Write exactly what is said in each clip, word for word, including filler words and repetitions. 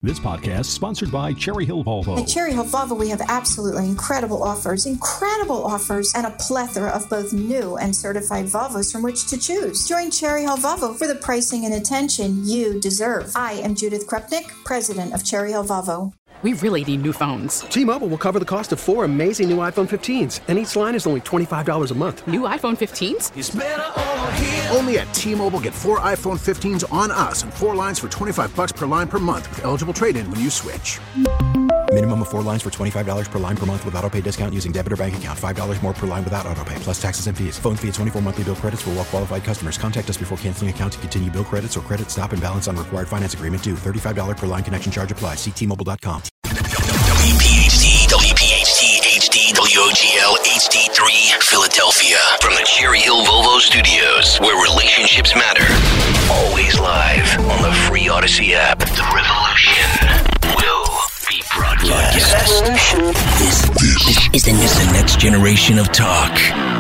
This podcast is sponsored by Cherry Hill Volvo. At Cherry Hill Volvo, we have absolutely incredible offers, incredible offers, and a plethora of both new and certified Volvos from which to choose. Join Cherry Hill Volvo for the pricing and attention you deserve. I am Judith Krupnik, president of Cherry Hill Volvo. We really need new phones. T-Mobile will cover the cost of four amazing new iPhone fifteens, and each line is only twenty-five dollars a month. New iPhone fifteens? It's better over here. Only at T-Mobile, get four iPhone fifteens on us and four lines for twenty-five dollars per line per month with eligible trade-in when you switch. Minimum of four lines for twenty-five dollars per line per month with autopay discount using debit or bank account. five dollars more per line without autopay, plus taxes and fees. Phone fee at twenty-four monthly bill credits for well-qualified customers. Contact us before canceling account to continue bill credits or credit stop and balance on required finance agreement due. thirty-five dollars per line connection charge applies. See T Mobile dot com. W P H T, W P H T, H D, W O G L, H D three, Philadelphia. From the Cherry Hill Volvo Studios, where relationships matter. Always live on the free Odyssey app. The revolution will be broadcast. This, this is the, is the next generation of talk.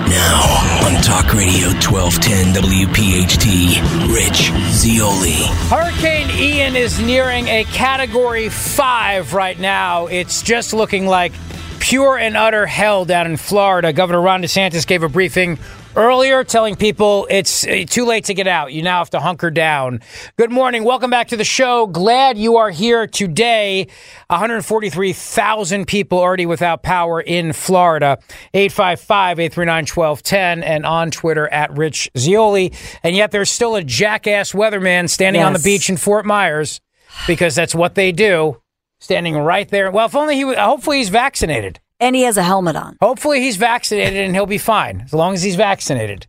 Now on Talk Radio twelve ten W P H T, Rich Zeoli. Hurricane Ian is nearing a Category five right now. It's just looking like pure and utter hell down in Florida. Governor Ron DeSantis gave a briefing earlier telling people it's too late to get out. You now have to hunker down. Good morning. Welcome back to the show. Glad you are here today. one hundred forty-three thousand people already without power in Florida. eight five five, eight three nine, one two one zero and on Twitter at Rich Zeoli. And yet there's still a jackass weatherman standing yes. on the beach in Fort Myers because that's what they do. Standing right there. Well, if only he, hopefully he's vaccinated. And he has a helmet on. Hopefully he's vaccinated and he'll be fine as long as he's vaccinated.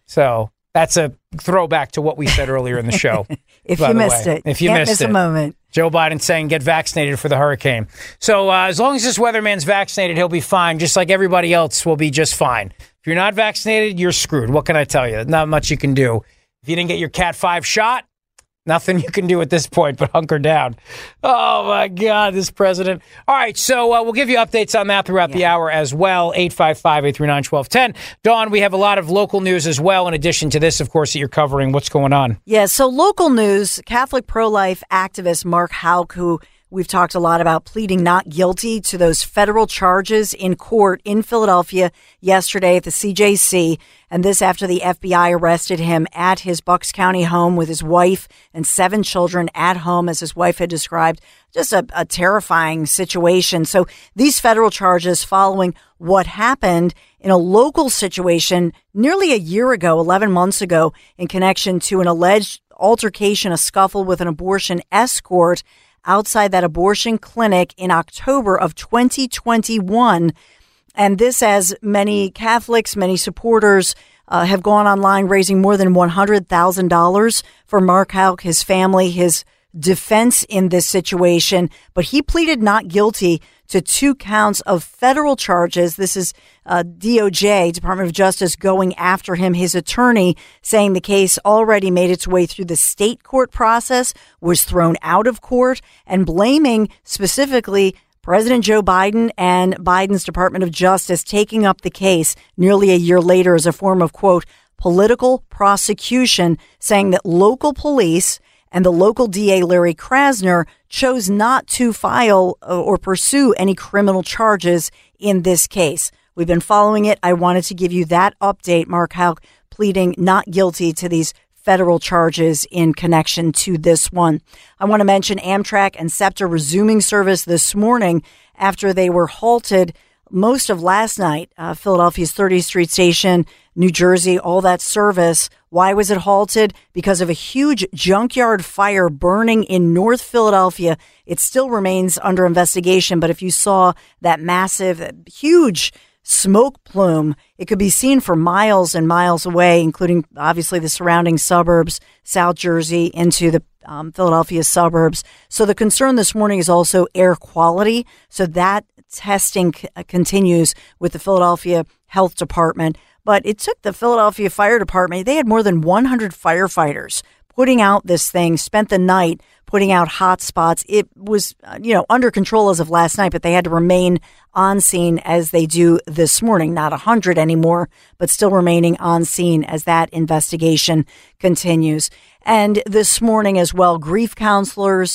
So that's a throwback to what we said earlier in the show. if you missed way. it. If you Can't missed miss it. a moment. Joe Biden saying get vaccinated for the hurricane. So uh, as long as this weatherman's vaccinated, he'll be fine, just like everybody else will be just fine. If you're not vaccinated, you're screwed. What can I tell you? Not much you can do. If you didn't get your Cat five shot, nothing you can do at this point but hunker down. Oh, my God, this president. All right, so uh, we'll give you updates on that throughout yeah. the hour as well. eight five five, eight three nine, one two one zero. Dawn, we have a lot of local news as well, in addition to this, of course, that you're covering. What's going on? Yeah, so local news, Catholic pro-life activist Mark Houck, who we've talked a lot about, pleading not guilty to those federal charges in court in Philadelphia yesterday at the C J C. And this after the F B I arrested him at his Bucks County home with his wife and seven children at home, as his wife had described. Just a, a terrifying situation. So these federal charges following what happened in a local situation nearly a year ago, eleven months ago, in connection to an alleged altercation, a scuffle with an abortion escort outside that abortion clinic in October of twenty twenty-one. And this, as many Catholics, many supporters uh, have gone online raising more than one hundred thousand dollars for Mark Houck, his family, his defense in this situation. But he pleaded not guilty to two counts of federal charges. This is uh, D O J, Department of Justice, going after him. His attorney saying the case already made its way through the state court process, was thrown out of court, and blaming specifically President Joe Biden and Biden's Department of Justice taking up the case nearly a year later as a form of, quote, political prosecution, saying that local police and the local D A, Larry Krasner, chose not to file or pursue any criminal charges in this case. We've been following it. I wanted to give you that update. Mark Houck pleading not guilty to these federal charges in connection to this one. I want to mention Amtrak and SEPTA resuming service this morning after they were halted most of last night. Uh, Philadelphia's thirtieth Street Station, New Jersey, all that service. Why was it halted? Because of a huge junkyard fire burning in North Philadelphia. It still remains under investigation, but if you saw that massive, huge smoke plume, it could be seen for miles and miles away, including obviously the surrounding suburbs, South Jersey, into the um, Philadelphia suburbs. So the concern this morning is also air quality. So that testing c- continues with the Philadelphia Health Department. But it took the Philadelphia Fire Department, they had more than one hundred firefighters putting out this thing, spent the night putting out hot spots. It was, you know, under control as of last night, but they had to remain on scene as they do this morning. Not one hundred anymore, but still remaining on scene as that investigation continues. And this morning as well, grief counselors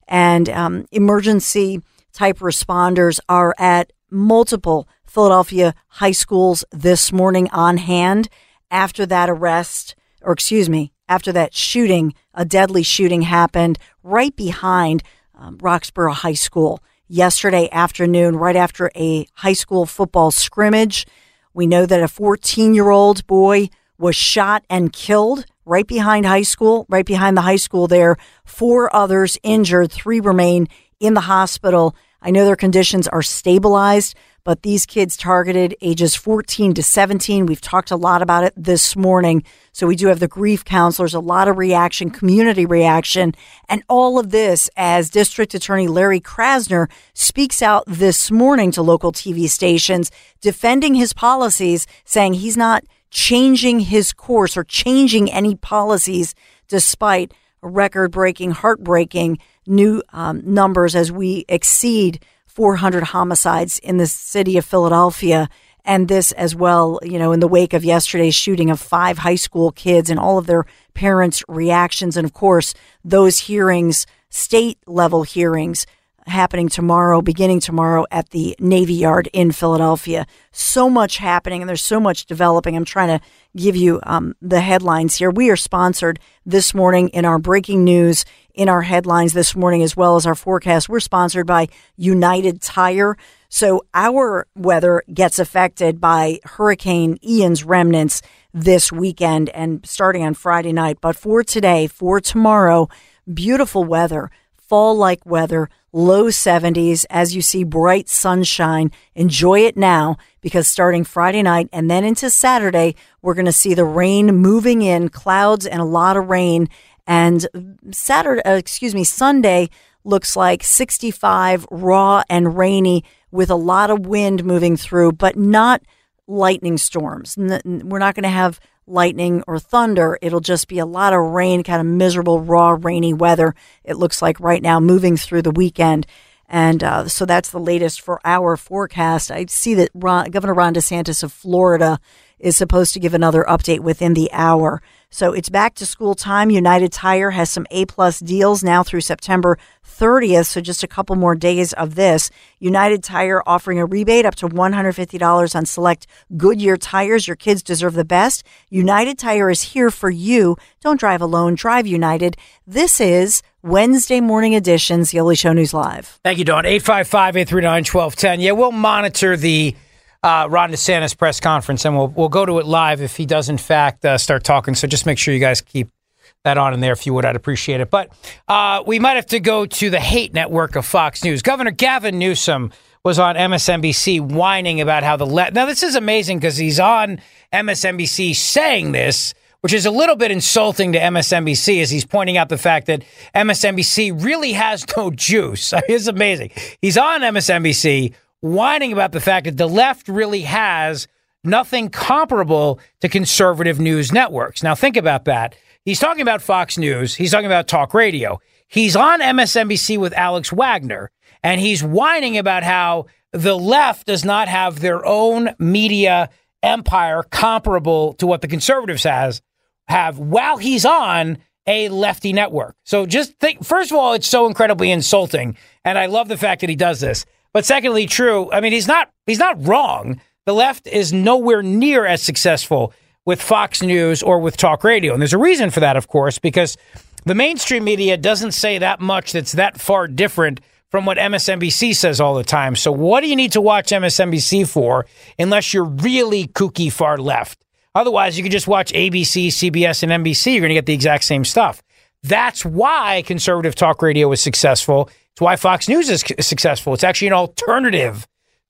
and um, emergency type responders are at multiple Philadelphia high schools this morning on hand after that arrest, or excuse me, after that shooting, a deadly shooting happened right behind um, Roxborough High School yesterday afternoon, right after a high school football scrimmage. We know that a fourteen-year-old boy was shot and killed right behind high school, right behind the high school there. Four others injured, three remain in the hospital. I know their conditions are stabilized, but these kids targeted ages fourteen to seventeen. We've talked a lot about it this morning. So we do have the grief counselors, a lot of reaction, community reaction, and all of this as District Attorney Larry Krasner speaks out this morning to local T V stations, defending his policies, saying he's not changing his course or changing any policies despite record-breaking, heartbreaking new um, numbers as we exceed four hundred homicides in the city of Philadelphia. And this as well, you know, in the wake of yesterday's shooting of five high school kids and all of their parents' reactions. And of course, those hearings, state level hearings, happening tomorrow, beginning tomorrow at the Navy Yard in Philadelphia. So much happening and there's so much developing. I'm trying to give you um, the headlines here. We are sponsored this morning in our breaking news, in our headlines this morning, as well as our forecast. We're sponsored by United Tire. So our weather gets affected by Hurricane Ian's remnants this weekend and starting on Friday night. But for today, for tomorrow, beautiful weather, fall-like weather, low seventies. As you see, bright sunshine. Enjoy it now because starting Friday night and then into Saturday, we're going to see the rain moving in, clouds and a lot of rain. And Saturday, uh, excuse me, Sunday looks like sixty-five, raw and rainy with a lot of wind moving through, but not lightning storms. We're not going to have lightning or thunder. It'll just be a lot of rain, kind of miserable, raw, rainy weather. It looks like right now moving through the weekend. And uh, so that's the latest for our forecast. I see that Ron, Governor Ron DeSantis of Florida is supposed to give another update within the hour. So it's back to school time. United Tire has some A-plus deals now through September thirtieth, so just a couple more days of this. United Tire offering a rebate up to one hundred fifty dollars on select Goodyear tires. Your kids deserve the best. United Tire is here for you. Don't drive alone. Drive United. This is Wednesday Morning Edition's The Early Show News Live. Thank you, Dawn. eight five five, eight three nine, one two one zero. Yeah, we'll monitor the Uh, Ron DeSantis press conference, and we'll we'll go to it live if he does, in fact, uh, start talking. So just make sure you guys keep that on in there if you would. I'd appreciate it. But uh, we might have to go to the hate network of Fox News. Governor Gavin Newsom was on M S N B C whining about how the left. Now, this is amazing because he's on M S N B C saying this, which is a little bit insulting to M S N B C as he's pointing out the fact that M S N B C really has no juice. I mean, it's amazing. He's on M S N B C whining about the fact that the left really has nothing comparable to conservative news networks. Now, think about that. He's talking about Fox News. He's talking about talk radio. He's on M S N B C with Alex Wagner, and he's whining about how the left does not have their own media empire comparable to what the conservatives has have while he's on a lefty network. So just think, first of all, it's so incredibly insulting, and I love the fact that he does this. But secondly, true. I mean, he's not he's not wrong. The left is nowhere near as successful with Fox News or with talk radio. And there's a reason for that, of course, because the mainstream media doesn't say that much that's that far different from what M S N B C says all the time. So what do you need to watch M S N B C for unless you're really kooky far left? Otherwise, you can just watch A B C, C B S, and N B C. You're going to get the exact same stuff. That's why conservative talk radio is successful. It's why Fox News is successful. It's actually an alternative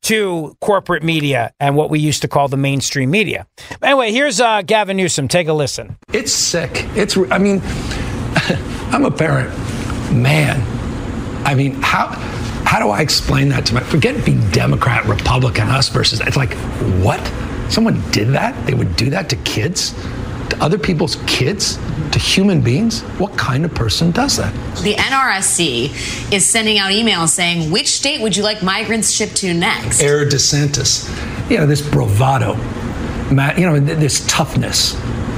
to corporate media and what we used to call the mainstream media. Anyway, here's uh, Gavin Newsom. Take a listen. It's sick. It's, I mean, I'm a parent. Man, I mean, how how do I explain that to my, forget being Democrat, Republican, us versus, it's like, what? Someone did that? They would do that to kids? To other people's kids? To human beings? What kind of person does that? The N R S C is sending out emails saying, which state would you like migrants shipped to next? Air DeSantis. You know, this bravado, you know, this toughness.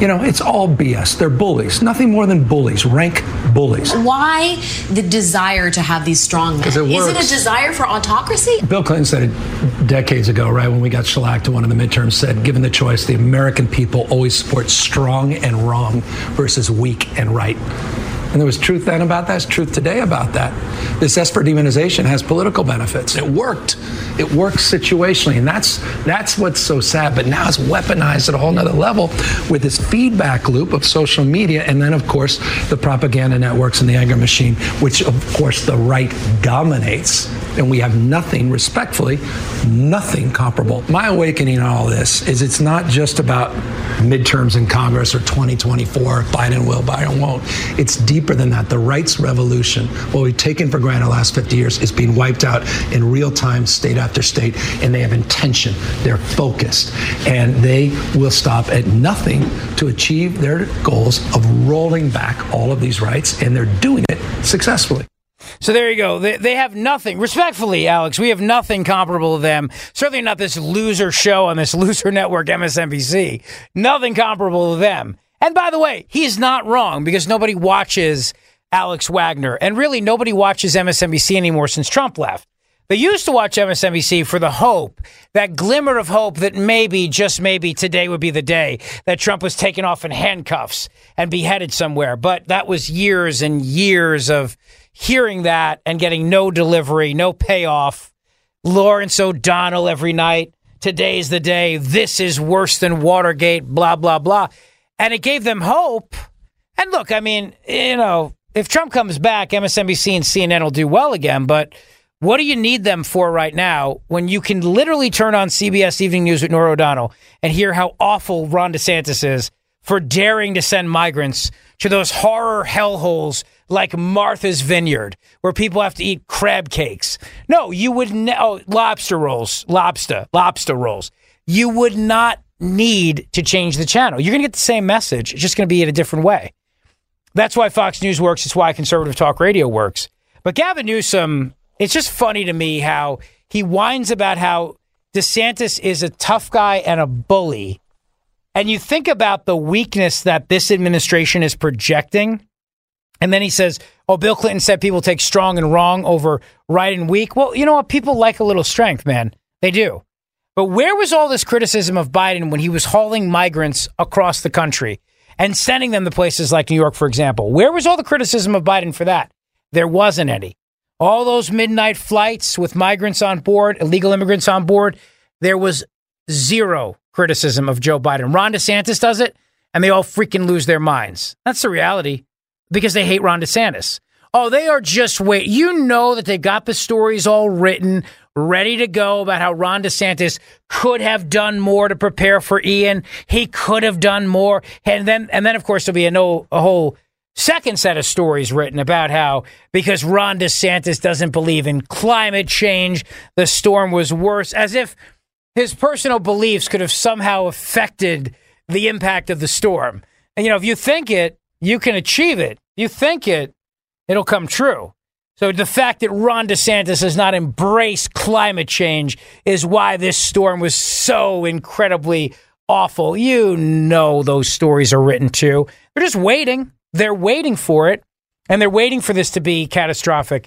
You know, it's all B S. They're bullies. Nothing more than bullies. Rank bullies. Why the desire to have these strong men? Because it Is works. it a desire for autocracy? Bill Clinton said it decades ago, right, when we got shellacked in one of the midterms, said, given the choice, the American people always support strong and wrong versus weak and right. And there was truth then about that. There's truth today about that. This S for demonization has political benefits. It worked. It works situationally. And that's that's what's so sad. But now it's weaponized at a whole nother level with this feedback loop of social media. And then, of course, the propaganda networks and the anger machine, which, of course, the right dominates. And we have nothing, respectfully, nothing comparable. My awakening in all this is it's not just about midterms in Congress or twenty twenty-four, Biden will, Biden won't. It's deeper than that. The rights revolution, what we've taken for granted the last fifty years, is being wiped out in real time, state after state, and they have intention. They're focused, and they will stop at nothing to achieve their goals of rolling back all of these rights, and they're doing it successfully. So there you go. They, they have nothing. Respectfully, Alex, we have nothing comparable to them. Certainly not this loser show on this loser network, M S N B C. Nothing comparable to them. And by the way, he's not wrong because nobody watches Alex Wagner. And really, nobody watches M S N B C anymore since Trump left. They used to watch M S N B C for the hope, that glimmer of hope that maybe, just maybe, today would be the day that Trump was taken off in handcuffs and beheaded somewhere. But that was years and years of hearing that and getting no delivery, no payoff. Lawrence O'Donnell every night. Today's the day. This is worse than Watergate, blah, blah, blah. And it gave them hope. And look, I mean, you know, if Trump comes back, M S N B C and C N N will do well again. But what do you need them for right now when you can literally turn on C B S Evening News with Norah O'Donnell and hear how awful Ron DeSantis is for daring to send migrants to those horror hellholes like Martha's Vineyard, where people have to eat crab cakes? No, you would ne- oh, lobster rolls, lobster, lobster rolls. You would not need to change the channel. You're going to get the same message. It's just going to be in a different way. That's why Fox News works. It's why conservative talk radio works. But Gavin Newsom, it's just funny to me how he whines about how DeSantis is a tough guy and a bully. And you think about the weakness that this administration is projecting. And then he says, oh, Bill Clinton said people take strong and wrong over right and weak. Well, you know what? People like a little strength, man. They do. But where was all this criticism of Biden when he was hauling migrants across the country and sending them to places like New York, for example? Where was all the criticism of Biden for that? There wasn't any. All those midnight flights with migrants on board, illegal immigrants on board, there was zero criticism of Joe Biden. Ron DeSantis does it, and they all freaking lose their minds. That's the reality. Because they hate Ron DeSantis. Oh, they are just wait. You know that they got the stories all written, ready to go about how Ron DeSantis could have done more to prepare for Ian. He could have done more. And then, and then of course, there'll be a, no, a whole second set of stories written about how because Ron DeSantis doesn't believe in climate change, the storm was worse, as if his personal beliefs could have somehow affected the impact of the storm. And, you know, if you think it, you can achieve it. You think it, it'll come true. So the fact that Ron DeSantis has not embraced climate change is why this storm was so incredibly awful. You know those stories are written too. They're just waiting. They're waiting for it, and they're waiting for this to be catastrophic.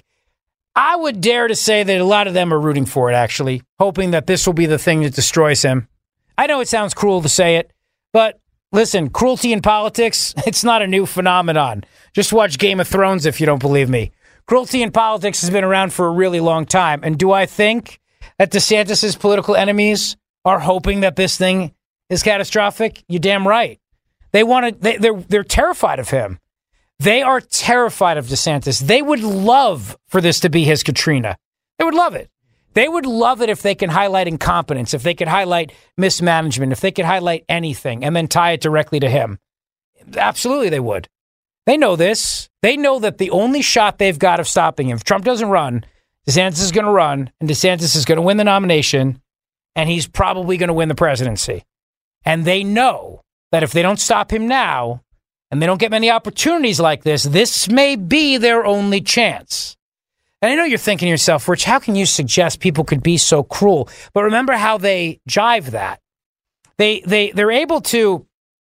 I would dare to say that a lot of them are rooting for it, actually, hoping that this will be the thing that destroys him. I know it sounds cruel to say it, but listen, cruelty in politics, it's not a new phenomenon. Just watch Game of Thrones if you don't believe me. Cruelty in politics has been around for a really long time. And do I think that DeSantis' political enemies are hoping that this thing is catastrophic? You're damn right. They want to, they, they're, they're terrified of him. They are terrified of DeSantis. They would love for this to be his Katrina. They would love it. They would love it if they can highlight incompetence, if they could highlight mismanagement, if they could highlight anything and then tie it directly to him. Absolutely, they would. They know this. They know that the only shot they've got of stopping him, if Trump doesn't run, DeSantis is going to run, and DeSantis is going to win the nomination, and he's probably going to win the presidency. And they know that if they don't stop him now, and they don't get many opportunities like this, this may be their only chance. And I know you're thinking to yourself, Rich, how can you suggest people could be so cruel? But remember how they jive that. They, they, they're able to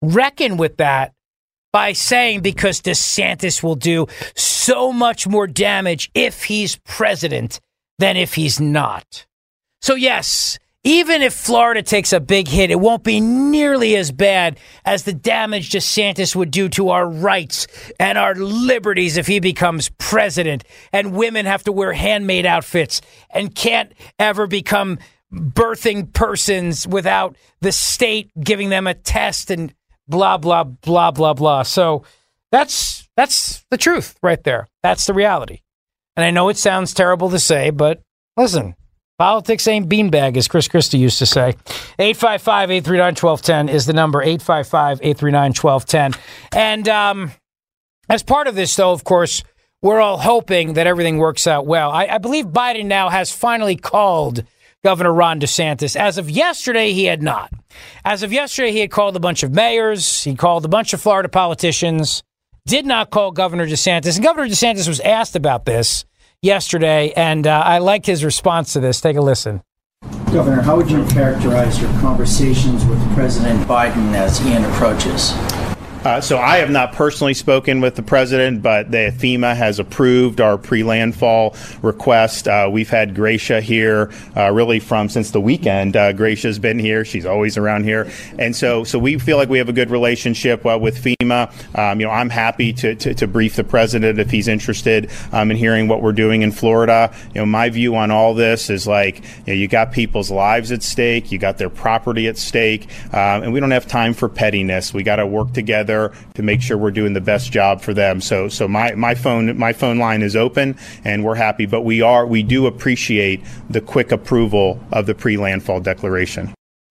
reckon with that by saying because DeSantis will do so much more damage if he's president than if he's not. So, yes, even if Florida takes a big hit, it won't be nearly as bad as the damage DeSantis would do to our rights and our liberties if he becomes president, and women have to wear handmade outfits and can't ever become birthing persons without the state giving them a test and blah, blah, blah, blah, blah. So that's that's the truth right there. That's the reality. And I know it sounds terrible to say, but listen, politics ain't beanbag, as Chris Christie used to say. eight five five, eight three nine, one two one zero is the number, eight five five, eight three nine, one two one zero. And um, as part of this, though, of course, we're all hoping that everything works out well. I, I believe Biden now has finally called Governor Ron DeSantis. As of yesterday, he had not. As of yesterday, he had called a bunch of mayors. He called a bunch of Florida politicians. Did not call Governor DeSantis. And Governor DeSantis was asked about this yesterday, and uh, I liked his response to this. Take a listen. Governor, how would you characterize your conversations with President Biden as Ian approaches? Uh, so I have not personally spoken with the president, but the FEMA has approved our pre-landfall request. Uh, we've had Gracia here uh, really from since the weekend. Uh, Gracia's been here. She's always around here. And so so we feel like we have a good relationship uh, with FEMA. Um, you know, I'm happy to, to, to brief the president if he's interested um, in hearing what we're doing in Florida. You know, my view on all this is like, you know, you got people's lives at stake. You got their property at stake. Um, and we don't have time for pettiness. We got to work together to make sure we're doing the best job for them. So, so my, my phone my phone line is open, and we're happy. But we are we do appreciate the quick approval of the pre-landfall declaration.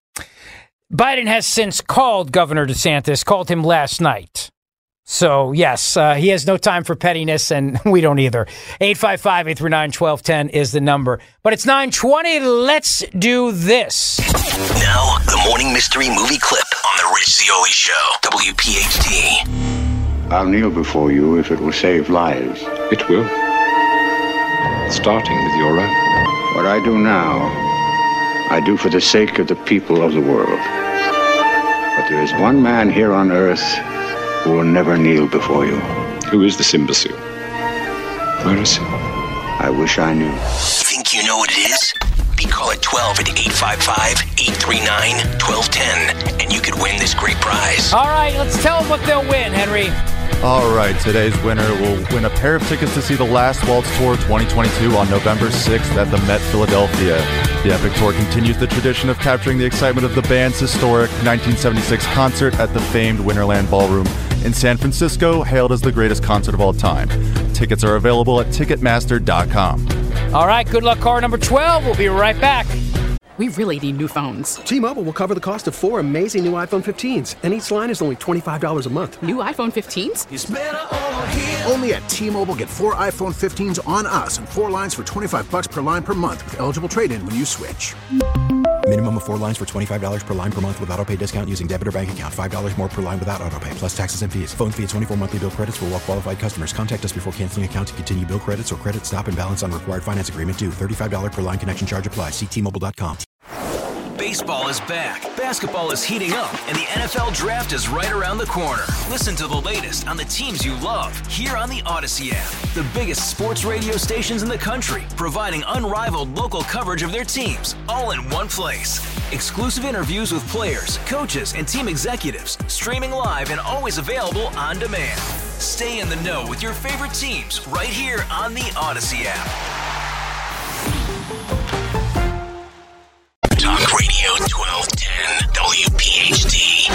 Biden has since called Governor DeSantis, called him last night. So, yes, uh, he has no time for pettiness, and we don't either. eight five five, eight three nine, one two one zero is the number. But it's nine twenty. Let's do this. Now, the morning mystery movie clip on The Rich Zeoli Show, W P H T. I'll kneel before you if it will save lives. It will. Starting with your own. What I do now, I do for the sake of the people of the world. But there is one man here on earth who will never kneel before you. Who is this imbecile? Where is he? I wish I knew. Think you know what it is? Be call at twelve at eight five five, eight three nine, one two one zero, and you could win this great prize. All right, let's tell them what they'll win, Henry. All right, today's winner will win a pair of tickets to see the Last Waltz Tour twenty twenty-two on November sixth at the Met Philadelphia. The Epic Tour continues the tradition of capturing the excitement of the band's historic nineteen seventy-six concert at the famed Winterland Ballroom in San Francisco, hailed as the greatest concert of all time. Tickets are available at Ticketmaster dot com. All right, good luck, car number twelve. We'll be right back. We really need new phones. T-Mobile will cover the cost of four amazing new iPhone fifteens, and each line is only twenty-five dollars a month. New iPhone fifteens? It's better over here. Only at T-Mobile, get four iPhone fifteens on us and four lines for twenty-five bucks per line per month with eligible trade-in when you switch. Minimum of four lines for twenty-five dollars per line per month with autopay discount using debit or bank account. five dollars more per line without autopay, plus taxes and fees. Phone fee at twenty-four monthly bill credits for well-qualified customers. Contact us before canceling account to continue bill credits or credit stop and balance on required finance agreement due. thirty-five dollars per line connection charge applies. See T Mobile dot com. Baseball is back, basketball is heating up, and the N F L Draft is right around the corner. Listen to the latest on the teams you love here on the Odyssey app. The biggest sports radio stations in the country, providing unrivaled local coverage of their teams, all in one place. Exclusive interviews with players, coaches, and team executives, streaming live and always available on demand. Stay in the know with your favorite teams right here on the Odyssey app. Talk Radio twelve ten W P H T.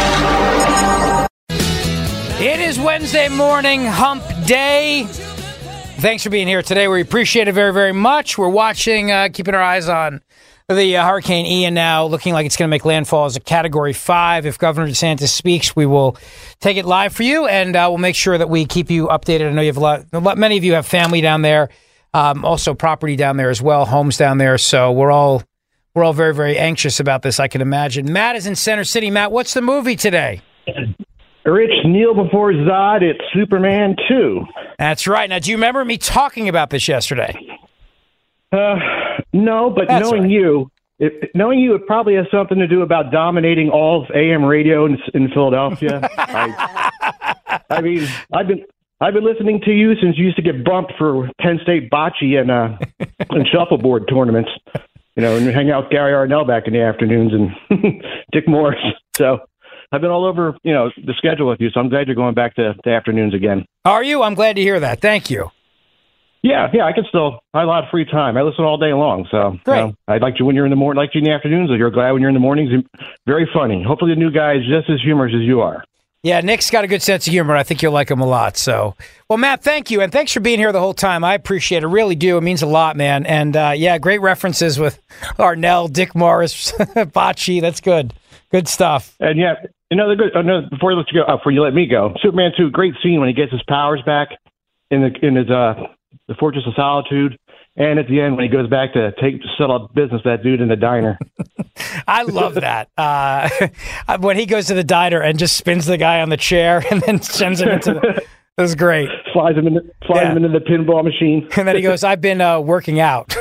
It is Wednesday morning, hump day. Thanks for being here today. We appreciate it very, very much. We're watching, uh, keeping our eyes on the uh, Hurricane Ian now, looking like it's going to make landfall as a Category five. If Governor DeSantis speaks, we will take it live for you, and uh, we'll make sure that we keep you updated. I know you have a lot, a lot many of you have family down there, um, also property down there as well, homes down there, so we're all We're all very, very anxious about this, I can imagine. Matt is in Center City. Matt, what's the movie today? Rich, kneel before Zod. It's Superman two. That's right. Now, do you remember me talking about this yesterday? Uh, no, but That's knowing right. you, It, knowing you, it probably has something to do about dominating all of A M radio in, in Philadelphia. I, I mean, I've been I've been listening to you since you used to get bumped for Penn State bocce and uh, and shuffleboard tournaments. You know, and hang out with Gary Arnell back in the afternoons and Dick Morris. So I've been all over, you know, the schedule with you. So I'm glad you're going back to, to afternoons again. Are you? I'm glad to hear that. Thank you. Yeah, yeah, I can still. I have a lot of free time. I listen all day long. So Great. You know, I like you when you're in the morning, like you in the afternoons. Or you're glad when you're in the mornings. Very funny. Hopefully, the new guy is just as humorous as you are. Yeah, Nick's got a good sense of humor. I think you'll like him a lot. So, well, Matt, thank you, and thanks for being here the whole time. I appreciate it. Really do. It means a lot, man. And uh, yeah, great references with Arnell, Dick Morris, bocce. That's good. Good stuff. And yeah, you know, the good. Oh, no, before you let you go, uh, before you let me go, Superman two, great scene when he gets his powers back in the in his uh. the Fortress of Solitude, and at the end when he goes back to take to settle up business, that dude in the diner. I love that. Uh, when he goes to the diner and just spins the guy on the chair and then sends him into the... That was great. Flies him, in the, flies yeah. him into the pinball machine. And then he goes, I've been uh, working out.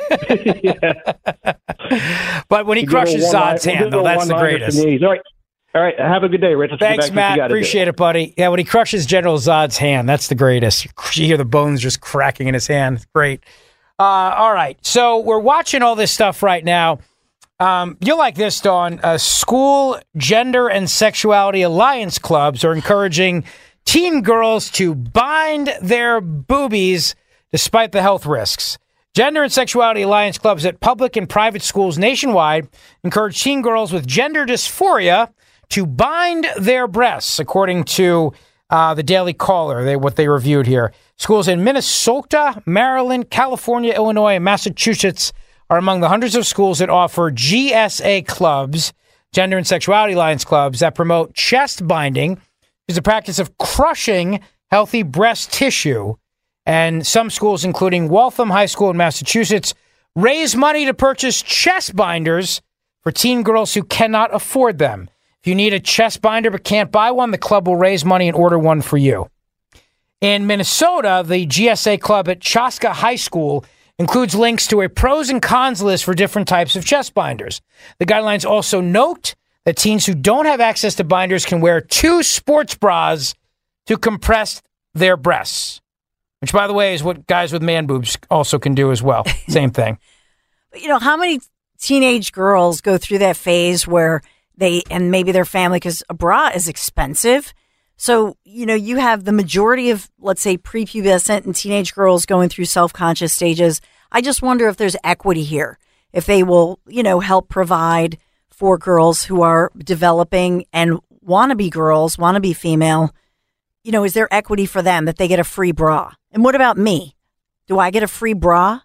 But when he crushes Zod's hand, though, that's the greatest. All right. All right, have a good day, Rich. Let's Thanks, Matt. Appreciate it, buddy. Yeah, when he crushes General Zod's hand, that's the greatest. You hear the bones just cracking in his hand. It's great. Uh, all right, so we're watching all this stuff right now. Um, you'll like this, Dawn. Uh, school Gender and Sexuality Alliance clubs are encouraging teen girls to bind their boobies despite the health risks. Gender and Sexuality Alliance clubs at public and private schools nationwide encourage teen girls with gender dysphoria to bind their breasts, according to uh, the Daily Caller, they, what they reviewed here. Schools in Minnesota, Maryland, California, Illinois, and Massachusetts are among the hundreds of schools that offer G S A clubs, Gender and Sexuality Alliance clubs, that promote chest binding, which is the practice of crushing healthy breast tissue. And some schools, including Waltham High School in Massachusetts, raise money to purchase chest binders for teen girls who cannot afford them. If you need a chest binder but can't buy one, the club will raise money and order one for you. In Minnesota, the G S A club at Chaska High School includes links to a pros and cons list for different types of chest binders. The guidelines also note that teens who don't have access to binders can wear two sports bras to compress their breasts, which, by the way, is what guys with man boobs also can do as well. Same thing. You know, how many teenage girls go through that phase where they, and maybe their family, because a bra is expensive. So, you know, you have the majority of, let's say, prepubescent and teenage girls going through self-conscious stages. I just wonder if there's equity here, if they will, you know, help provide for girls who are developing and want to be girls, want to be female. You know, is there equity for them that they get a free bra? And what about me? Do I get a free bra?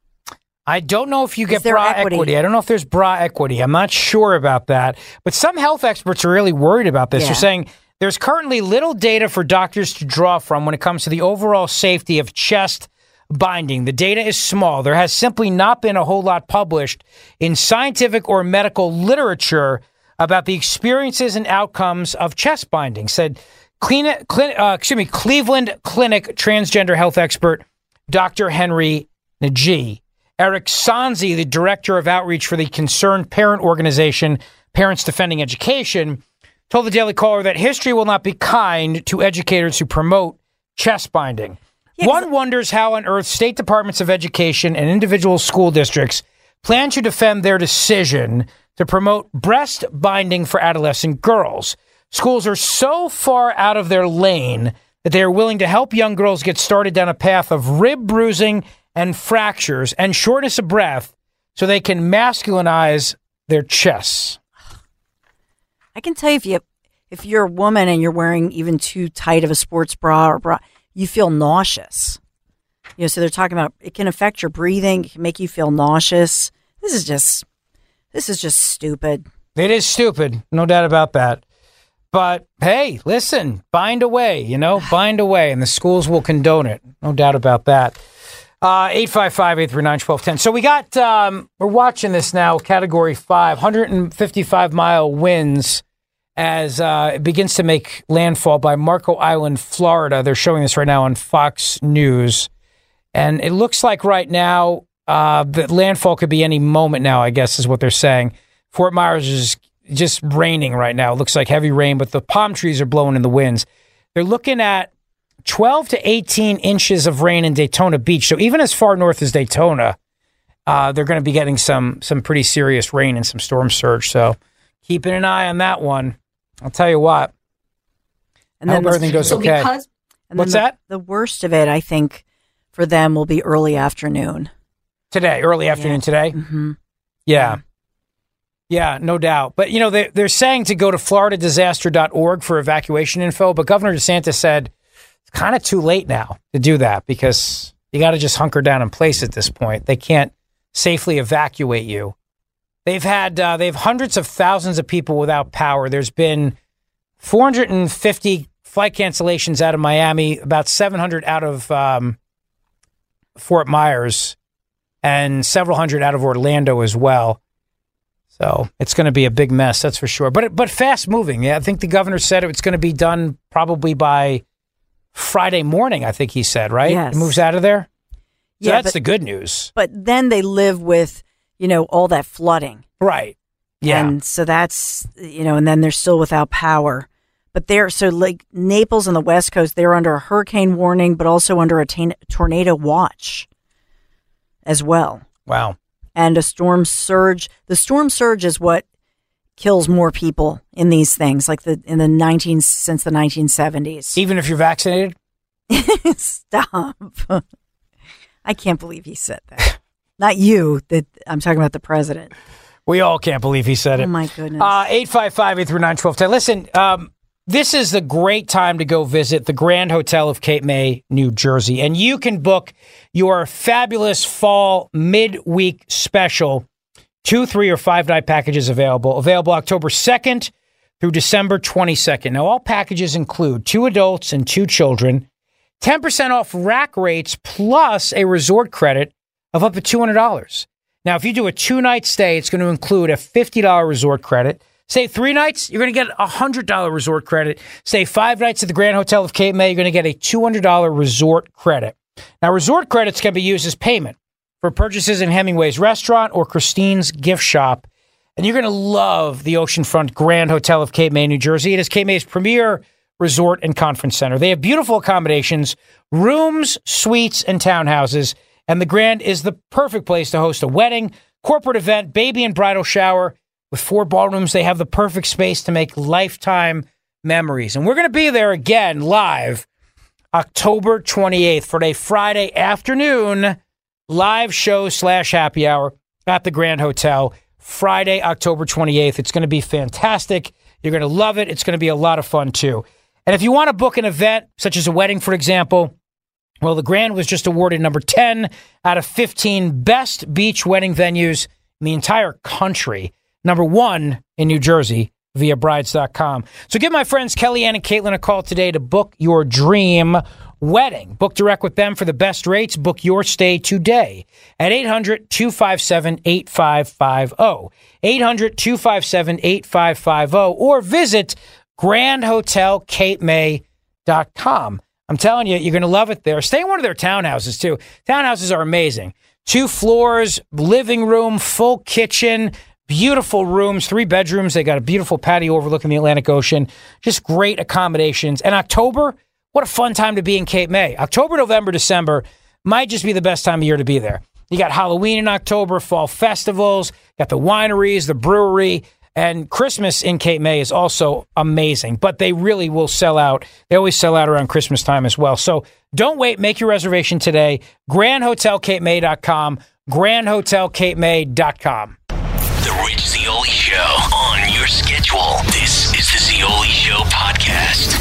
I don't know if you get bra equity? equity. I don't know if there's bra equity. I'm not sure about that. But some health experts are really worried about this. Yeah. They're saying there's currently little data for doctors to draw from when it comes to the overall safety of chest binding. The data is small. There has simply not been a whole lot published in scientific or medical literature about the experiences and outcomes of chest binding, said Clean, Clean, uh, excuse me, Cleveland Clinic transgender health expert Doctor Henry Nagy. Eric Sanzi, the director of outreach for the Concerned Parent Organization, Parents Defending Education, told the Daily Caller that history will not be kind to educators who promote chest binding. Yeah, One wonders how on earth state departments of education and individual school districts plan to defend their decision to promote breast binding for adolescent girls. Schools are so far out of their lane that they are willing to help young girls get started down a path of rib bruising and fractures and shortness of breath so they can masculinize their chests. I can tell you if you if you're a woman and you're wearing even too tight of a sports bra or bra, you feel nauseous. You know, so they're talking about it can affect your breathing, it can make you feel nauseous. This is just this is just stupid. It is stupid, no doubt about that. But hey, listen, bind away, you know, bind away, and the schools will condone it. No doubt about that. Uh, eight five five, eight three nine, one two one zero. So we got, um, we're watching this now, Category five, one hundred fifty-five mile winds as uh, it begins to make landfall by Marco Island, Florida. They're showing this right now on Fox News. And it looks like right now Uh, the landfall could be any moment now, I guess, is what they're saying. Fort Myers is just raining right now. It looks like heavy rain, but the palm trees are blowing in the winds. They're looking at twelve to eighteen inches of rain in Daytona Beach. So even as far north as Daytona, uh, they're going to be getting some some pretty serious rain and some storm surge. So keeping an eye on that one. I'll tell you what. And I hope everything goes okay. Because, and What's the, that? The worst of it, I think, for them will be early afternoon. Today, early afternoon yeah. today? Mm-hmm. Yeah. Yeah, no doubt. But, you know, they, they're saying to go to florida disaster dot org for evacuation info, but Governor DeSantis said it's kind of too late now to do that because you got to just hunker down in place at this point. They can't safely evacuate you. They've had, uh, they have hundreds of thousands of people without power. There's been four hundred fifty flight cancellations out of Miami, about seven hundred out of um, Fort Myers, and several hundred out of Orlando as well. So it's going to be a big mess, that's for sure. But but fast moving. Yeah, I think the governor said it's going to be done probably by Friday morning, I think he said, right? Yes. It moves out of there? So yeah, that's but, the good news. But then they live with, you know, all that flooding. Right. Yeah. And so that's, you know, and then they're still without power. But they're, so like Naples and the West Coast, they're under a hurricane warning, but also under a t- tornado watch as well. Wow. And a storm surge. The storm surge is what kills more people in these things, like the in the nineteen since the nineteen seventies. Even if you're vaccinated? Stop. I can't believe he said that. Not you. That I'm talking about the president. We all can't believe he said it. Oh, my goodness. Uh, eight five five, eight three nine, one two one zero. Listen, um, this is the great time to go visit the Grand Hotel of Cape May, New Jersey. And you can book your fabulous fall midweek special. Two, three, or five-night packages available. Available October second through December twenty-second. Now, all packages include two adults and two children, ten percent off rack rates, plus a resort credit of up to two hundred dollars. Now, if you do a two-night stay, it's going to include a fifty dollars resort credit. Say three nights, you're going to get a one hundred dollars resort credit. Say five nights at the Grand Hotel of Cape May, you're going to get a two hundred dollars resort credit. Now, resort credits can be used as payment for purchases in Hemingway's restaurant or Christine's gift shop. And you're going to love the oceanfront Grand Hotel of Cape May, New Jersey. It is Cape May's premier resort and conference center. They have beautiful accommodations, rooms, suites, and townhouses. And the Grand is the perfect place to host a wedding, corporate event, baby and bridal shower. With four ballrooms, they have the perfect space to make lifetime memories. And we're going to be there again live October twenty-eighth for a Friday afternoon live show slash happy hour at the Grand Hotel. Friday, October twenty-eighth. It's going to be fantastic. You're going to love it. It's going to be a lot of fun, too. And if you want to book an event, such as a wedding, for example, well, the Grand was just awarded number ten out of fifteen best beach wedding venues in the entire country. Number one in New Jersey via brides dot com. So give my friends Kellyanne and Caitlin a call today to book your dream wedding. Book direct with them for the best rates. Book your stay today at eight hundred, two five seven, eight five five zero. eight hundred, two five seven, eight five five zero or visit grand hotel cape may dot com. I'm telling you, you're going to love it there. Stay in one of their townhouses, too. Townhouses are amazing. Two floors, living room, full kitchen, beautiful rooms, three bedrooms. They got a beautiful patio overlooking the Atlantic Ocean. Just great accommodations. And October, what a fun time to be in Cape May. October, November, December might just be the best time of year to be there. You got Halloween in October, fall festivals, got the wineries, the brewery, and Christmas in Cape May is also amazing. But they really will sell out. They always sell out around Christmas time as well. So don't wait. Make your reservation today. grand hotel cape may dot com. grand hotel cape may dot com. The Rich Zeoli Show on your schedule. This is the Zeoli Show podcast.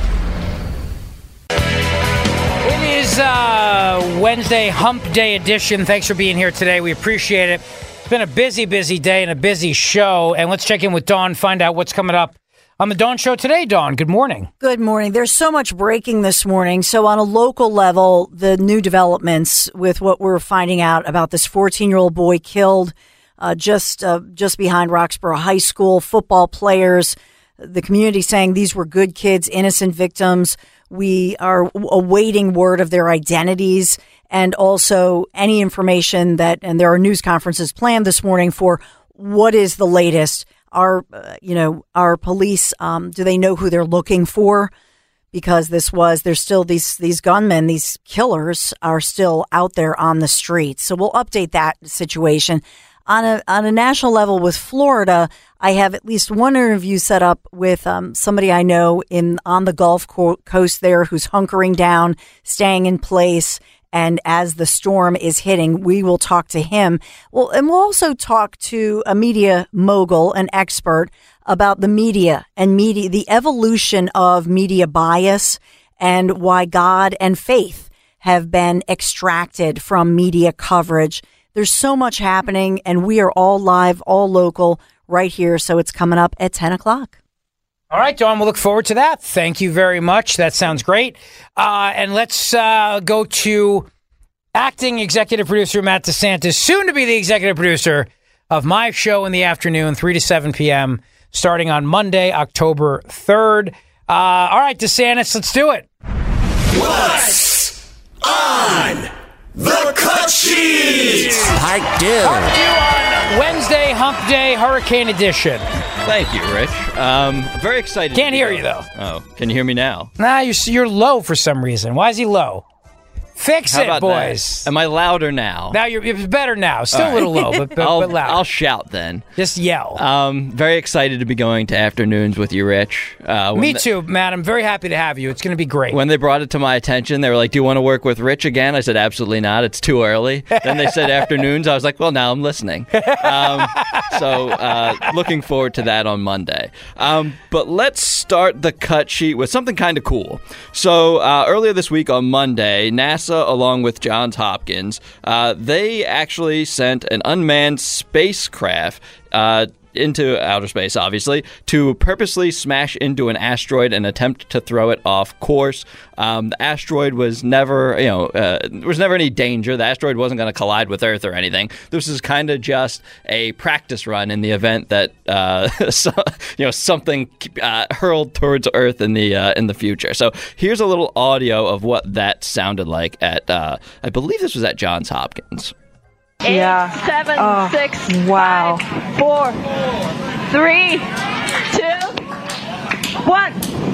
It is uh, Wednesday, Hump Day edition. Thanks for being here today. We appreciate it. It's been a busy, busy day and a busy show. And let's check in with Dawn, find out what's coming up on the Dawn Show today. Dawn, good morning. Good morning. There's so much breaking this morning. So on a local level, the new developments with what we're finding out about this fourteen-year-old boy killed uh, just uh, just behind Roxborough High School, football players, the community saying these were good kids, innocent victims. We are awaiting word of their identities and also any information that, and there are news conferences planned this morning for what is the latest. Our, uh, you know, our police, um, do they know who they're looking for? Because this was, there's still these, these gunmen, these killers are still out there on the streets. So we'll update that situation. On a, on a national level with Florida, I have at least one interview set up with um, somebody I know in on the Gulf Coast there who's hunkering down, staying in place. And as the storm is hitting, we will talk to him. Well, and we'll also talk to a media mogul, an expert about the media and media, the evolution of media bias and why God and faith have been extracted from media coverage. There's so much happening, and we are all live, all local, right here. So it's coming up at ten o'clock. All right, Dawn, we'll look forward to that. Thank you very much. That sounds great. Uh, and let's uh, go to acting executive producer Matt DeSantis, soon to be the executive producer of my show in the afternoon, three to seven p.m., starting on Monday, October third. Uh, all right, DeSantis, let's do it. What's on the cut sheet? Part two. Part two on Wednesday, Hump Day, Hurricane Edition. Thank you, Rich. Um, very excited. Can't hear you, though. Oh, can you hear me now? Nah, you're, you're low for some reason. Why is he low? Fix How it, about boys. That? Am I louder now? Now you're it's better now. Still All a little right. low, but, but, I'll, but loud. I'll shout then. Just yell. Um, very excited to be going to afternoons with you, Rich. Uh, Me the, too, Matt. I'm very happy to have you. It's going to be great. When they brought it to my attention, they were like, "Do you want to work with Rich again?" I said, "Absolutely not. It's too early." Then they said afternoons. I was like, "Well, now I'm listening." Um, so uh, looking forward to that on Monday. Um, but let's start the cut sheet with something kind of cool. So uh, earlier this week on Monday, NASA, along with Johns Hopkins, uh, they actually sent an unmanned spacecraft uh, into outer space, obviously, to purposely smash into an asteroid and attempt to throw it off course. Um, the asteroid was never, you know, uh, there was never any danger. The asteroid wasn't going to collide with Earth or anything. This is kind of just a practice run in the event that, uh, so, you know, something uh, hurled towards Earth in the uh, in the future. So here's a little audio of what that sounded like at, uh, I believe this was at Johns Hopkins. Eight, yeah. seven, oh, six, wow. five, four, three, two, one.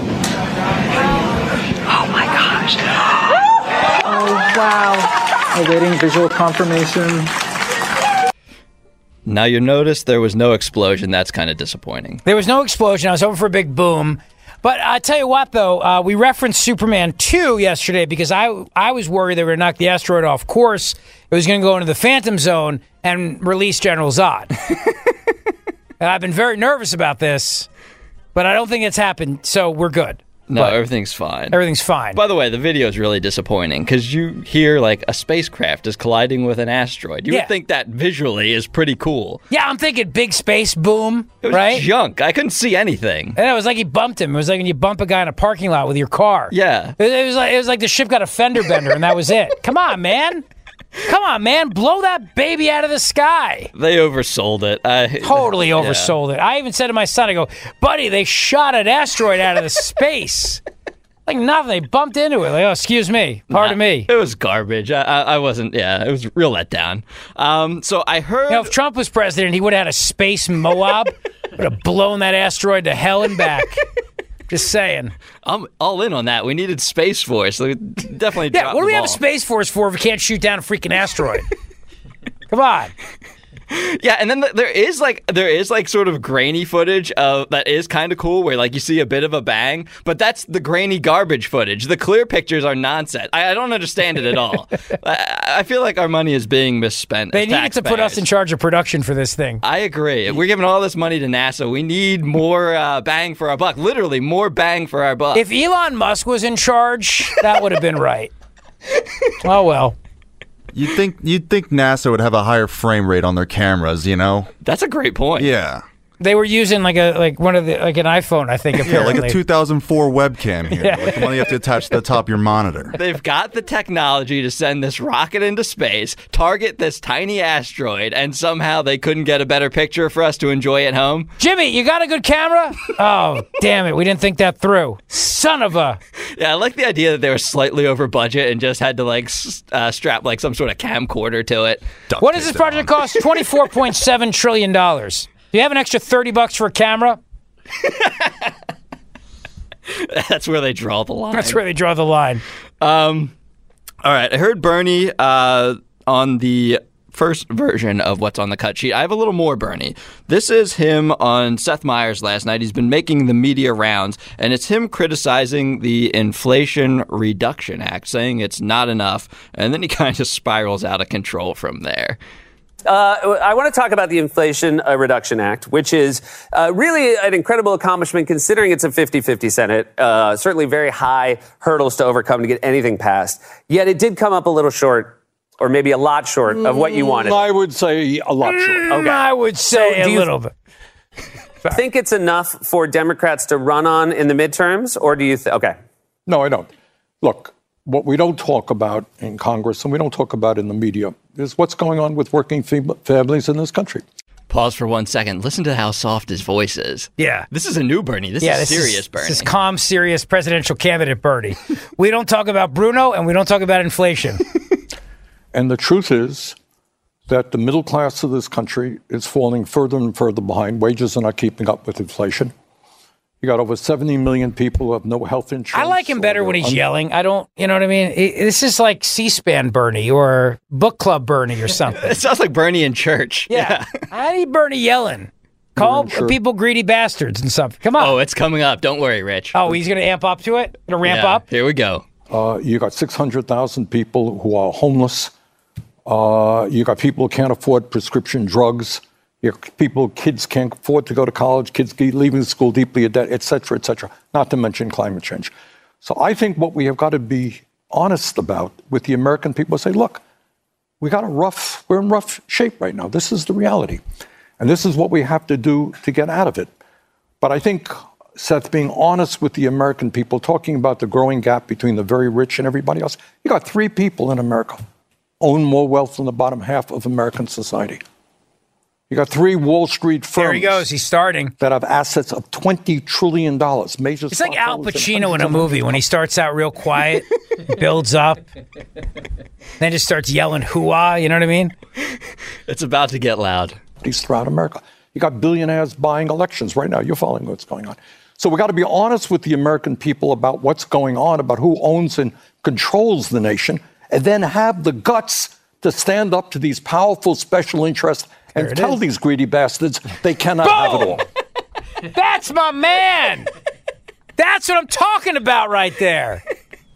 Oh my gosh. Oh wow. Awaiting visual confirmation. Now you notice there was no explosion. That's kind of disappointing. There was no explosion. I was hoping for a big boom. But I tell you what, though, uh, we referenced Superman two yesterday because I I was worried they were going to knock the asteroid off course. It was going to go into the Phantom Zone and release General Zod. And I've been very nervous about this, but I don't think it's happened, so we're good. No, but everything's fine. Everything's fine. By the way, the video is really disappointing because you hear like a spacecraft is colliding with an asteroid. You Yeah. would think that visually is pretty cool. Yeah, I'm thinking big space boom, It was right? junk. I couldn't see anything. And it was like he bumped him. It was like when you bump a guy in a parking lot with your car. Yeah. It, it was like it was like the ship got a fender bender, and that was it. Come on, man. Come on, man. Blow that baby out of the sky. They oversold it. I, Totally yeah. oversold it. I even said to my son, I go, buddy, they shot an asteroid out of the space. Like nothing. They bumped into it. Like, oh, excuse me. Pardon Nah, me. It was garbage. I, I, I wasn't, yeah, it was real letdown. Um, so I heard. You know, if Trump was president, he would have had a space Moab. Would have blown that asteroid to hell and back. Just saying. I'm all in on that. We needed Space Force. So we definitely Yeah, dropped what do the we have a ball. Space Force for if we can't shoot down a freaking asteroid? Come on. Yeah, and then th- there is like there is like sort of grainy footage of that is kind of cool, where like you see a bit of a bang, but that's the grainy garbage footage. The clear pictures are nonsense. I, I don't understand it at all. I, I feel like our money is being misspent. They as needed to put us taxpayers. in charge of production for this thing. I agree. If we're giving all this money to NASA, we need more uh, bang for our buck. Literally, more bang for our buck. If Elon Musk was in charge, that would have been right. Oh, well. You'd think you'd think NASA would have a higher frame rate on their cameras, you know? That's a great point. Yeah. They were using like a like one of the like an iPhone, I think. Apparently, yeah, like a two thousand four webcam here, Yeah. like the one you have to attach to the top of your monitor. They've got the technology to send this rocket into space, target this tiny asteroid, and somehow they couldn't get a better picture for us to enjoy at home. Jimmy, you got a good camera? Oh, damn it. We didn't think that through. Son of a... Yeah, I like the idea that they were slightly over budget and just had to like s- uh, strap like some sort of camcorder to it. What does this project cost? twenty-four point seven trillion dollars. Do you have an extra thirty bucks for a camera? That's where they draw the line. That's where they draw the line. Um, all right. I heard Bernie uh, on the first version of What's on the Cut Sheet. I have a little more Bernie. This is him on Seth Meyers last night. He's been making the media rounds, and it's him criticizing the Inflation Reduction Act, saying it's not enough, and then he kind of spirals out of control from there. Uh, I want to talk about the Inflation uh, Reduction Act, which is uh, really an incredible accomplishment considering it's a fifty-fifty Senate. Uh, certainly very high hurdles to overcome to get anything passed. Yet it did come up a little short, or maybe a lot short, of what you wanted. I would say a lot short. Okay. I would say So do a you little bit. think it's enough for Democrats to run on in the midterms, or do you think... Okay. No, I don't. Look, what we don't talk about in Congress and we don't talk about in the media is what's going on with working fam- families in this country. Pause for one second. Listen to how soft his voice is. Yeah. This is a new Bernie. This yeah, is this serious is, Bernie. This is calm, serious presidential candidate Bernie. We don't talk about Bruno and we don't talk about inflation. And the truth is that the middle class of this country is falling further and further behind. Wages are not keeping up with inflation. You got over seventy million people who have no health insurance. I like him better when he's un- yelling. I don't, you know what I mean? It- this is like C-SPAN Bernie or book club Bernie or something. It sounds like Bernie in church. Yeah. I need Bernie yelling. Call Sure. people greedy bastards and stuff. Come on. Oh, it's coming up. Don't worry, Rich. Oh, he's going to amp up to it? Going to ramp Yeah, up? Here we go. Uh, you got six hundred thousand people who are homeless. Uh, you got people who can't afford prescription drugs. You got people, kids can't afford to go to college, kids leaving school deeply in debt, et cetera, et cetera, not to mention climate change. So I think what we have got to be honest about with the American people is say, look, we got a rough, we're in rough shape right now. This is the reality. And this is what we have to do to get out of it. But I think, Seth, being honest with the American people, talking about the growing gap between the very rich and everybody else, you got three people in America own more wealth than the bottom half of American society. You got three Wall Street firms. There he goes. He's starting. That have assets of twenty trillion dollars. Major It's like Al stockholders and Pacino in hundreds a of movie when he starts out real quiet, builds up, then just starts yelling hoo-ah, you know what I mean? It's about to get loud. These throughout America. You got billionaires buying elections right now. You're following what's going on. So we got to be honest with the American people about what's going on, about who owns and controls the nation, and then have the guts to stand up to these powerful special interests and tell these greedy bastards they cannot have it all. That's my man. That's what I'm talking about right there.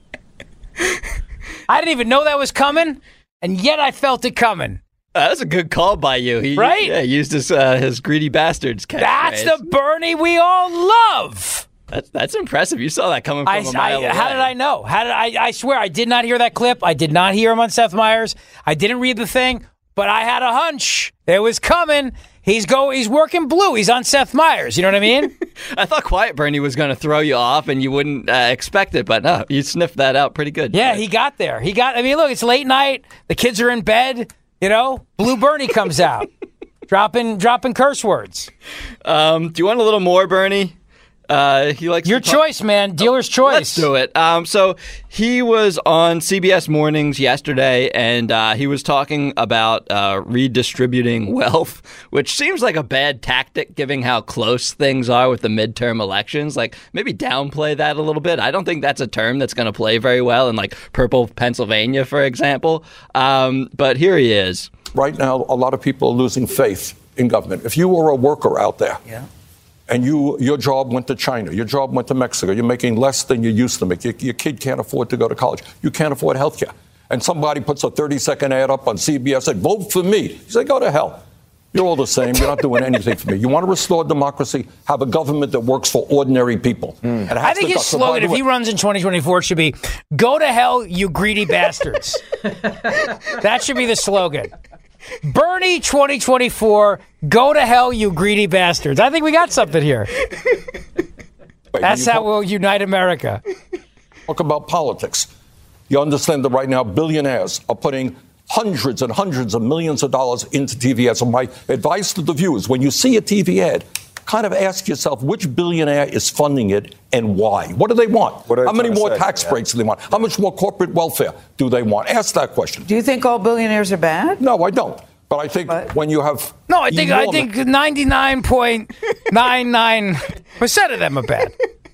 I didn't even know that was coming, and yet I felt it coming. Uh, that was a good call by you. He, Right? Yeah, he used his, uh, his greedy bastards catchphrase. That's the Bernie we all love. That's, that's impressive. You saw that coming from I, a mile I, away. how did I know? How did I? I swear I did not hear that clip. I did not hear him on Seth Meyers. I didn't read the thing, but I had a hunch it was coming. He's go. He's working blue. He's on Seth Meyers. You know what I mean? I thought Quiet Bernie was going to throw you off and you wouldn't uh, expect it, but no, you sniffed that out pretty good. Yeah, he got there. He got. I mean, look, it's late night. The kids are in bed. You know, Blue Bernie comes out, dropping dropping curse words. Um, do you want a little more, Bernie? Uh, he likes your to talk- choice, man. Dealer's choice. Let's do it. Um, so he was on C B S Mornings yesterday, and uh, he was talking about uh, redistributing wealth, which seems like a bad tactic, given how close things are with the midterm elections. Like, maybe downplay that a little bit. I don't think that's a term that's going to play very well in, like, purple Pennsylvania, for example. Um, but here he is. Right now, a lot of people are losing faith in government. If you were a worker out there, yeah. and you, your job went to China, your job went to Mexico, you're making less than you used to make, your, your kid can't afford to go to college, you can't afford health care, and somebody puts a thirty-second ad up on C B S and vote for me. You say, go to hell. You're all the same. You're not doing anything for me. You want to restore democracy? Have a government that works for ordinary people. And I think his slogan, if he runs in twenty twenty-four, it should be, go to hell, you greedy bastards. That should be the slogan. Bernie twenty twenty-four, go to hell, you greedy bastards. I think we got something here. That's how we'll unite America. Talk about politics. You understand that right now billionaires are putting hundreds and hundreds of millions of dollars into T V ads. So my advice to the viewers, when you see a T V ad, kind of ask yourself which billionaire is funding it and why. What do they want? What are they How many trying to more say? tax Yeah. breaks do they want? How much more corporate welfare do they want? Ask that question. Do you think all billionaires are bad? No, I don't. But I think when you have No, I think I enormous- think ninety-nine point nine nine percent of them are bad.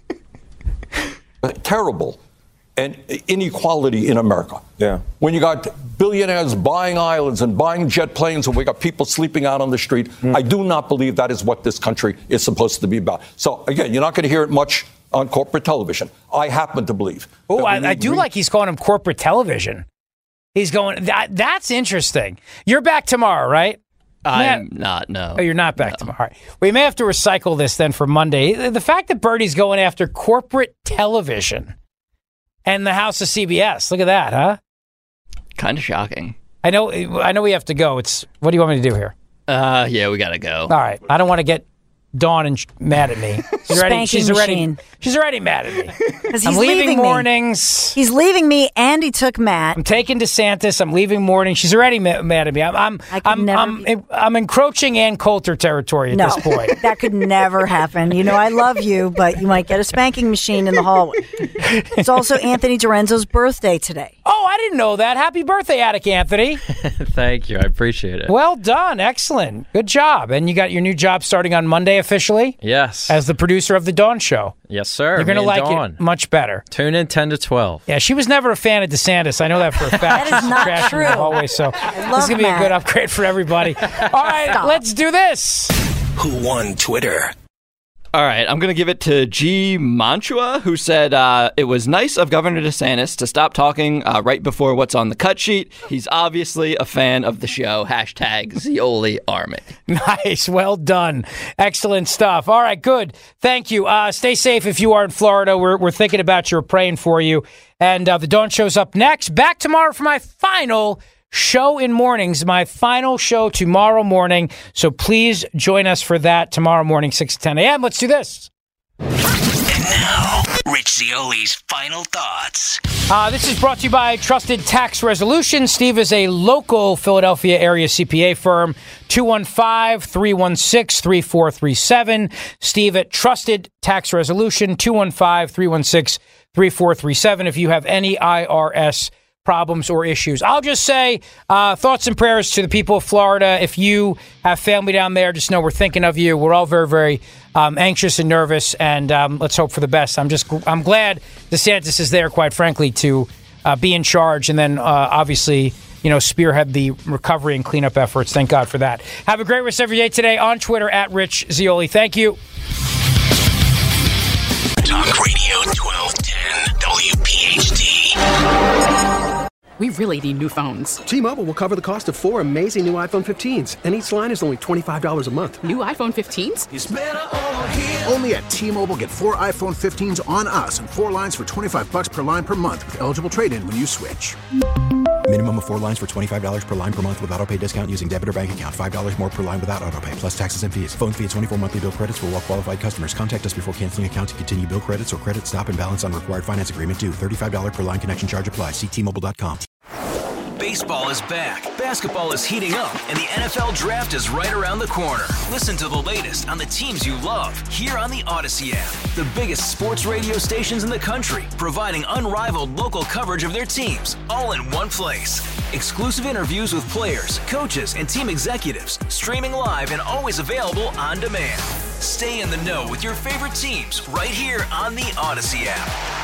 terrible and inequality in America. Yeah. When you got billionaires buying islands and buying jet planes and we got people sleeping out on the street, Mm. I do not believe that is what this country is supposed to be about. So again, you're not going to hear it much on corporate television. I happen to believe. Oh, that we I, I need do re- like he's calling him corporate television. He's going, that. that's interesting. You're back tomorrow, right? I'm not, no. Oh, you're not back tomorrow. All right. We may have to recycle this then for Monday. The fact that Bernie's going after corporate television and the House of C B S. Look at that, huh? Kind of shocking. I know I know we have to go. It's what do you want me to do here? Uh, yeah, we gotta go. All right. I don't want to get Dawn and sh- mad at me. She's already, Spanking she's already, machine. she's already mad at me. 'Cause I'm he's leaving, leaving me. mornings. He's leaving me, and he took Matt. I'm taking DeSantis. I'm leaving morning. She's already ma- mad at me. I'm I'm I could I'm, never I'm, I'm encroaching Ann Coulter territory at No, this point. that could never happen. You know, I love you, but you might get a spanking machine in the hallway. It's also Anthony Dorenzo's birthday today. Oh, I didn't know that. Happy birthday, Attic Anthony. Thank you. I appreciate it. Well done. Excellent. Good job. And you got your new job starting on Monday officially? Yes. As the producer of The Dawn Show. Yes, sir. You're going to Me like and Dawn. it much better. Tune in ten to twelve. Yeah, she was never a fan of DeSantis. I know that for a fact. That is She's not crashing in true. the hallway, so this love is going to be a Matt. good upgrade for everybody. All right, Stop. let's do this. Who won Twitter? All right, I'm going to give it to G. Mantua, who said uh, it was nice of Governor DeSantis to stop talking uh, right before what's on the cut sheet. He's obviously a fan of the show. Hashtag Zioli Army. Nice. Well done. Excellent stuff. All right, good. Thank you. Uh, stay safe if you are in Florida. We're, we're thinking about you. We're praying for you. And uh, the Dawn Show's up next. Back tomorrow for my final show in mornings, my final show tomorrow morning. So please join us for that tomorrow morning, six to ten a.m. Let's do this. And now, Rich Zioli's final thoughts. Uh, this is brought to you by Trusted Tax Resolution. Steve is a local Philadelphia area C P A firm. two one five, three one six, three four three seven. Steve at Trusted Tax Resolution, two one five, three one six, three four three seven. If you have any I R S problems or issues. I'll just say uh, thoughts and prayers to the people of Florida. If you have family down there, just know we're thinking of you. We're all very, very um, anxious and nervous, and um, let's hope for the best. I'm just I'm glad DeSantis is there, quite frankly, to uh, be in charge, and then uh, obviously, you know, spearhead the recovery and cleanup efforts. Thank God for that. Have a great rest of your day today on Twitter at Rich Zioli. Thank you. Talk Radio twelve ten W P H D. We really need new phones. T-Mobile will cover the cost of four amazing new iPhone fifteens, and each line is only twenty-five dollars a month. New iPhone fifteens? Only at T-Mobile, get four iPhone fifteens on us and four lines for twenty-five bucks per line per month with eligible trade-in when you switch. Minimum of four lines for twenty-five dollars per line per month with auto pay discount using debit or bank account. five dollars more per line without auto pay, plus taxes and fees. Phone fee at twenty-four monthly bill credits for well-qualified customers. Contact us before canceling account to continue bill credits or credit stop and balance on required finance agreement due. thirty-five dollars per line connection charge applies. See T Mobile dot com. Baseball is back, basketball is heating up, and the N F L Draft is right around the corner. Listen to the latest on the teams you love here on the Odyssey app. The biggest sports radio stations in the country, providing unrivaled local coverage of their teams, all in one place. Exclusive interviews with players, coaches, and team executives, streaming live and always available on demand. Stay in the know with your favorite teams right here on the Odyssey app.